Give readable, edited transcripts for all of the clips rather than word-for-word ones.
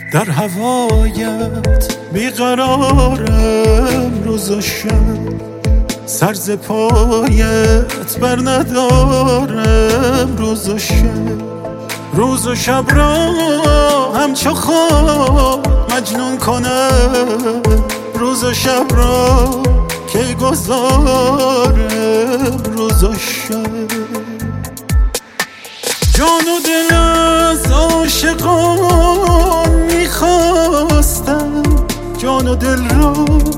در هوایت بیقرارم روز و شب، سر ز پایت بر ندارم روز و شب. روز و شب را همچو خواب مجنون کنم، روز و شب را کی گذارم روز و شب. جان و دل از عاشقان میخواستم، جان و دل را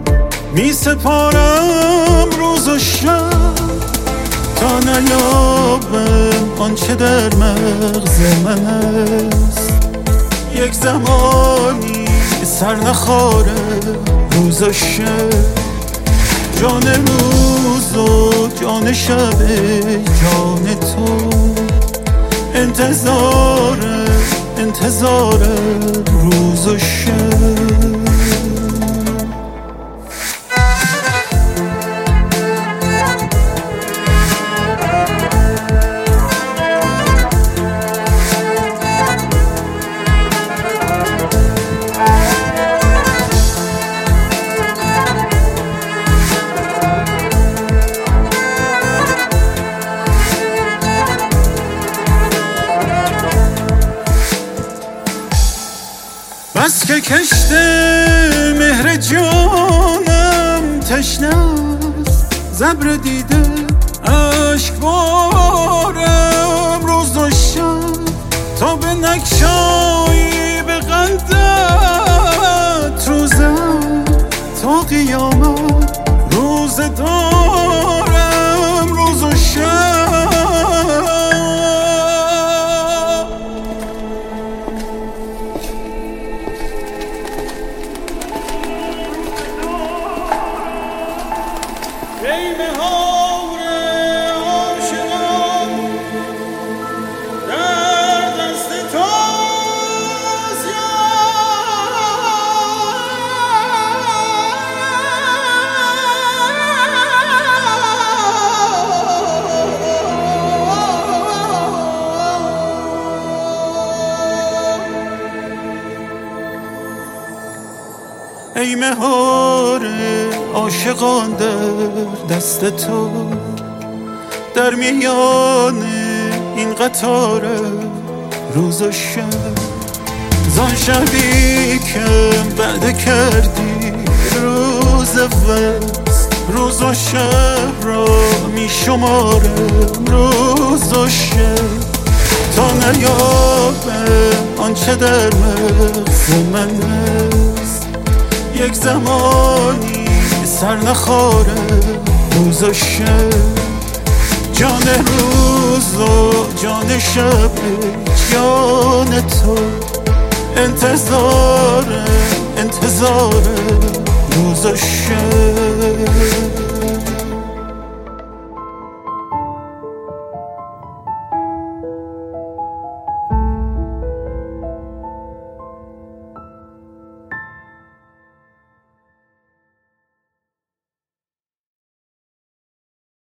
میسپارم روز و شب، تا نیابم آنچه در مغز من است. یک زمانی سر نخارم روز و شب، جان روز و جان شب جان تو، انتظارم روز و شب. بس که کشت مهر جانم تشنه است، زبر دیده اشک بارم روز و شب، تا به نگشایی به قندت روزم، تا قیامت روز دارم روز و شب. ای مهار عاشقان در دست توست ای مهار عاشقان در دست تو، در میان این قطار روز و شب، زان شبی که بعد کردی روز وصل، روز و شب را می شمارم روز و شب، تا نیابم آنچه در مغز من است. یک زمانی سر نخارم روز و شب، جان روز و جان شب جان تو، انتظارم روز و شب.